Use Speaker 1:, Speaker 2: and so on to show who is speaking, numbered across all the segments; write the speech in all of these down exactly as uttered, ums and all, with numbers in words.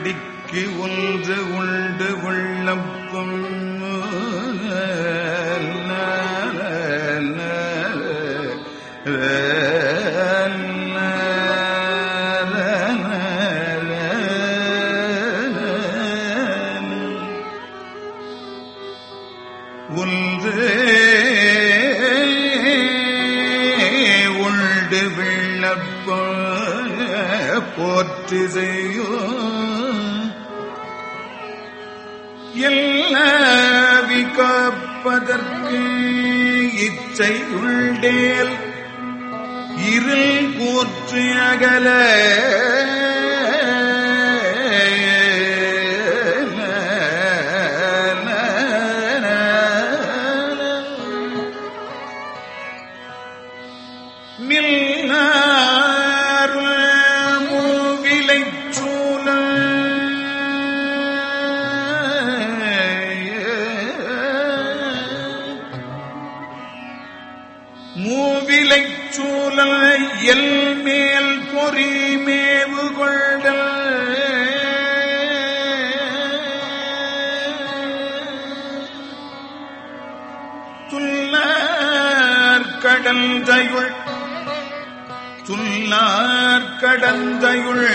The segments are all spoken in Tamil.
Speaker 1: பிடிக்கு ஒன்று உண்டு உள்ளப்பும் ஒன்று உண்டு விண்ணப்ப போற்றி செய்யோ எல்லாவி காப்பதற்கு இச்சை உண்டேல் இருள் கூற்று அகல மூவிலைச் சூழல் எல் மேல் பொறி மேவு கொண்டல் துல்லார் கடந்தையுள் துல்லார் கடந்தையுள்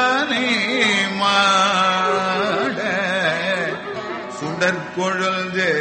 Speaker 1: தூங்கானே மாட சுடற்கொழுந்தே